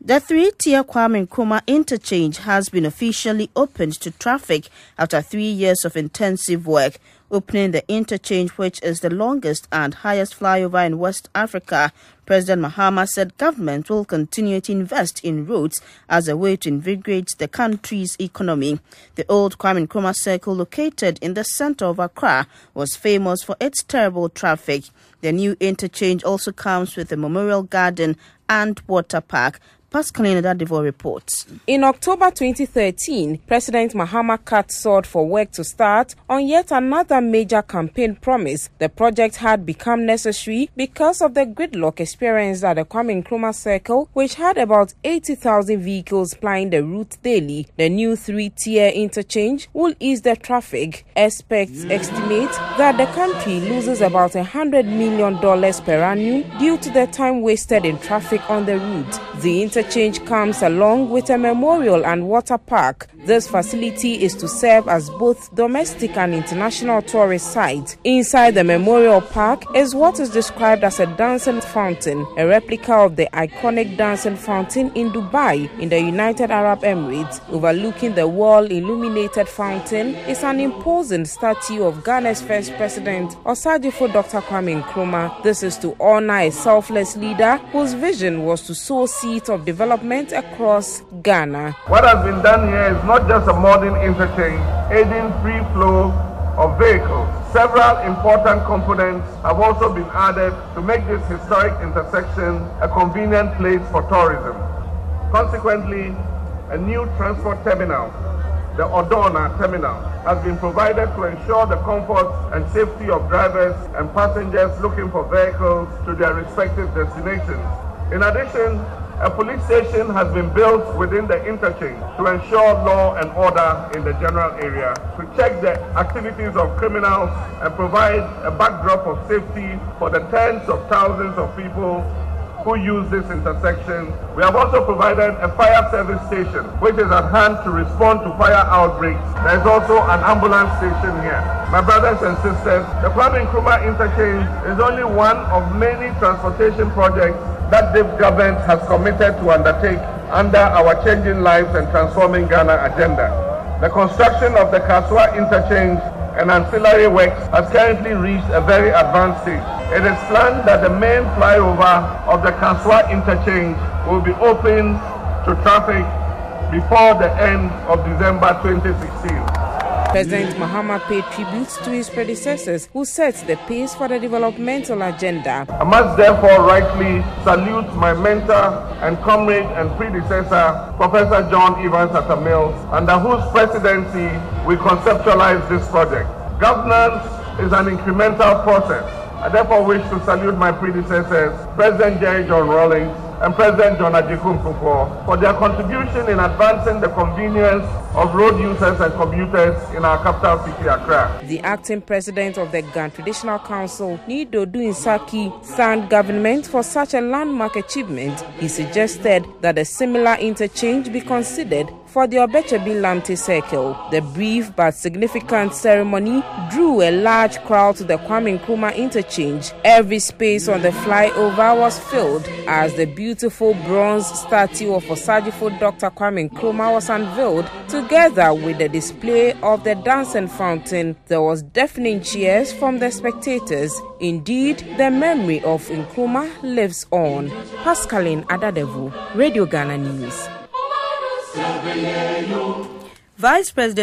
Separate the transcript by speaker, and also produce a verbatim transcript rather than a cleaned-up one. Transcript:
Speaker 1: The three-tier Kwame Nkrumah interchange has been officially opened to traffic after three years of intensive work. Opening the interchange, which is the longest and highest flyover in West Africa, President Mahama said government will continue to invest in roads as a way to invigorate the country's economy. The old Kwame Nkrumah Circle, located in the center of Accra, was famous for its terrible traffic. The new interchange also comes with a memorial garden and water park. Pascaline Adadivo reports.
Speaker 2: In October twenty thirteen, President Mahama cut short for work to start on yet another major campaign promise. The project had become necessary because of the gridlock experienced at the Kwame Nkrumah Circle, which had about eighty thousand vehicles plying the route daily. The new three-tier interchange will ease the traffic. Experts estimate that the country loses about one hundred million dollars per annum due to the time wasted in traffic on the route. The interchange Interchange comes along with a memorial and water park. This facility is to serve as both domestic and international tourist sites. Inside the memorial park is what is described as a dancing fountain, a replica of the iconic dancing fountain in Dubai in the United Arab Emirates. Overlooking the wall-illuminated fountain is an imposing statue of Ghana's first president, Osagyefo Doctor Kwame Nkrumah. This is to honor a selfless leader whose vision was to sow seeds of development across Ghana.
Speaker 3: What has been done here is not just a modern interchange, aiding free flow of vehicles. Several important components have also been added to make this historic intersection a convenient place for tourism. Consequently, a new transport terminal, the Odona terminal, has been provided to ensure the comfort and safety of drivers and passengers looking for vehicles to their respective destinations. In addition, a police station has been built within the interchange to ensure law and order in the general area, to check the activities of criminals and provide a backdrop of safety for the tens of thousands of people who use this intersection. We have also provided a fire service station, which is at hand to respond to fire outbreaks. There is also an ambulance station here. My brothers and sisters, the Kwame Nkrumah interchange is only one of many transportation projects that the government has committed to undertake under our Changing Lives and Transforming Ghana agenda. The construction of the Kaswa interchange and ancillary works has currently reached a very advanced stage. It is planned that the main flyover of the Kaswa interchange will be open to traffic before the end of December twenty sixteen.
Speaker 2: President Mahama paid tribute to his predecessors who set the pace for the developmental agenda.
Speaker 3: I must therefore rightly salute my mentor and comrade and predecessor, Professor John Evans Atta Mills, under whose presidency we conceptualized this project. Governance is an incremental process. I therefore wish to salute my predecessors, President Jerry John Rawlings and President John Ajikun Kufuor, for their contribution in advancing the convenience of road users and commuters in our capital city, Accra.
Speaker 2: The acting president of the Ghana Traditional Council, Nido Duinsaki, thanked government for such a landmark achievement. He suggested that a similar interchange be considered for the Obechebi-Lamte Circle. The brief but significant ceremony drew a large crowd to the Kwame Nkrumah interchange. Every space on the flyover was filled as the beautiful bronze statue of Osagyefo Doctor Kwame Nkrumah was unveiled, together with the display of the dancing fountain. There was deafening cheers from the spectators. Indeed, the memory of Nkrumah lives on. Pascaline Adadevu, Radio Ghana News.
Speaker 1: Vice President